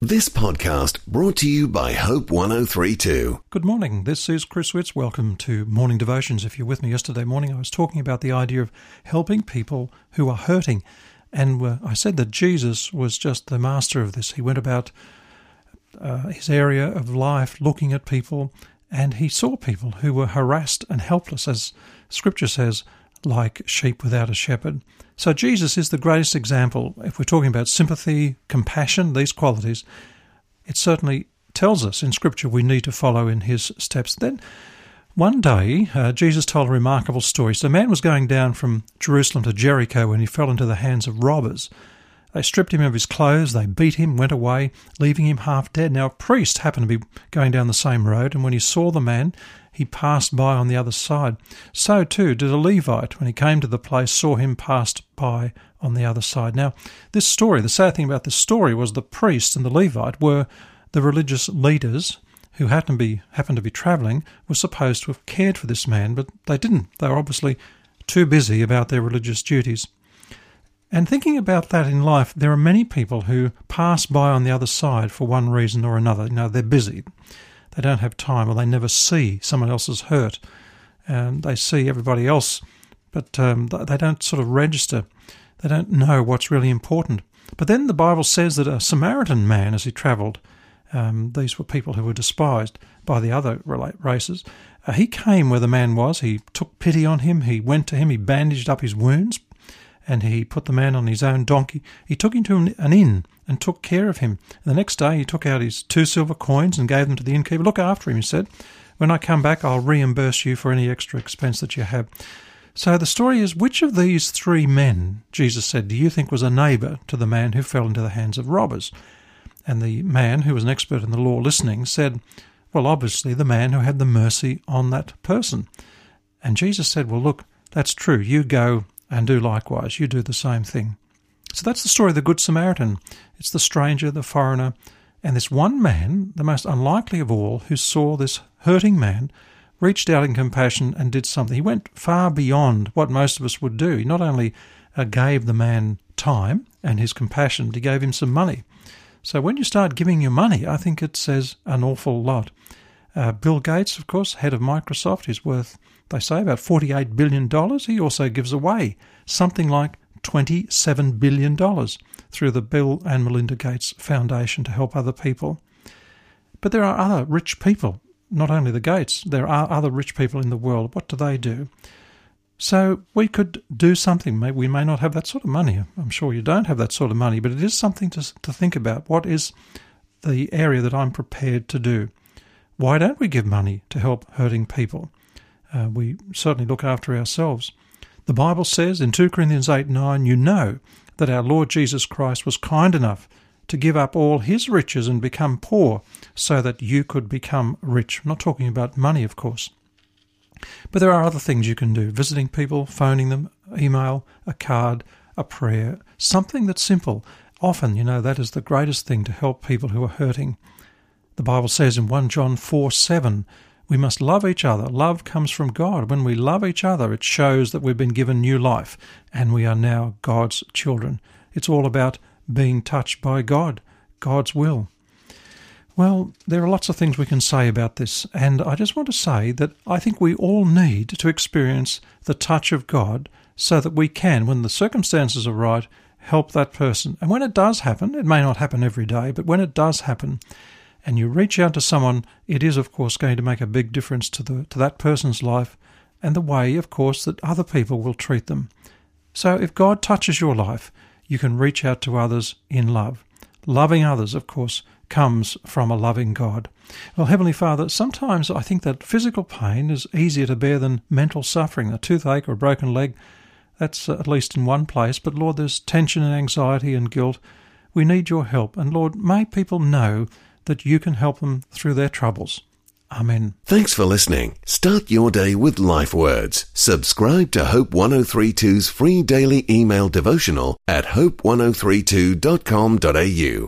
This podcast brought to you by Hope 1032. Good morning, this is Chris Witz. Welcome to Morning Devotions. If you're with me yesterday morning, I was talking about the idea of helping people who are hurting. And I said that Jesus was just the master of this. He went about his area of life looking at people, and he saw people who were harassed and helpless, as Scripture says, like sheep without a shepherd. So Jesus is the greatest example. If we're talking about sympathy, compassion, these qualities, it certainly tells us in Scripture we need to follow in his steps. Then one day, Jesus told a remarkable story. So a man was going down from Jerusalem to Jericho when he fell into the hands of robbers. They stripped him of his clothes, they beat him, went away, leaving him half dead. Now a priest happened to be going down the same road, and when he saw the man, he passed by on the other side. So too did a Levite, when he came to the place, saw him passed by on the other side. Now this story, the sad thing about this story was the priest and the Levite were the religious leaders who happened to be travelling, were supposed to have cared for this man, but they didn't. They were obviously too busy about their religious duties. And thinking about that in life, there are many people who pass by on the other side for one reason or another. You know, they're busy. They don't have time, or they never see someone else's hurt. And they see everybody else, but they don't sort of register. They don't know what's really important. But then the Bible says that a Samaritan man, as he travelled, these were people who were despised by the other races, he came where the man was. He took pity on him. He went to him. He bandaged up his wounds, and he put the man on his own donkey. He took him to an inn and took care of him. And the next day he took out his 2 silver coins and gave them to the innkeeper. Look after him, he said. When I come back, I'll reimburse you for any extra expense that you have. So the story is, which of these 3 men, Jesus said, do you think was a neighbour to the man who fell into the hands of robbers? And the man, who was an expert in the law listening, said, well, obviously the man who had the mercy on that person. And Jesus said, well, look, that's true. You go and do likewise. You do the same thing. So that's the story of the Good Samaritan. It's the stranger, the foreigner, and this one man, the most unlikely of all, who saw this hurting man, reached out in compassion and did something. He went far beyond what most of us would do. He not only gave the man time and his compassion, but he gave him some money. So when you start giving your money, I think it says an awful lot. Bill Gates, of course, head of Microsoft, is worth, they say, about $48 billion. He also gives away something like $27 billion through the Bill and Melinda Gates Foundation to help other people. But there are other rich people, not only the Gates, there are other rich people in the world. What do they do? So we could do something. Maybe we may not have that sort of money. I'm sure you don't have that sort of money, but it is something to think about. What is the area that I'm prepared to do? Why don't we give money to help hurting people? We certainly look after ourselves. The Bible says in 2 Corinthians 8:9, you know that our Lord Jesus Christ was kind enough to give up all his riches and become poor so that you could become rich. I'm not talking about money, of course. But there are other things you can do. Visiting people, phoning them, email, a card, a prayer, something that's simple. Often, that is the greatest thing to help people who are hurting. The Bible says in 1 John 4:7, we must love each other. Love comes from God. When we love each other, it shows that we've been given new life and we are now God's children. It's all about being touched by God, God's will. Well, there are lots of things we can say about this, and I just want to say that I think we all need to experience the touch of God so that we can, when the circumstances are right, help that person. And when it does happen, it may not happen every day, but when it does happen, and you reach out to someone, it is, of course, going to make a big difference to that person's life and the way, of course, that other people will treat them. So if God touches your life, you can reach out to others in love. Loving others, of course, comes from a loving God. Well, Heavenly Father, sometimes I think that physical pain is easier to bear than mental suffering. A toothache or a broken leg, that's at least in one place. But Lord, there's tension and anxiety and guilt. We need your help. And Lord, may people know that you can help them through their troubles. Amen. Thanks for listening. Start your day with Life Words. Subscribe to Hope 1032's free daily email devotional at hope1032.com.au.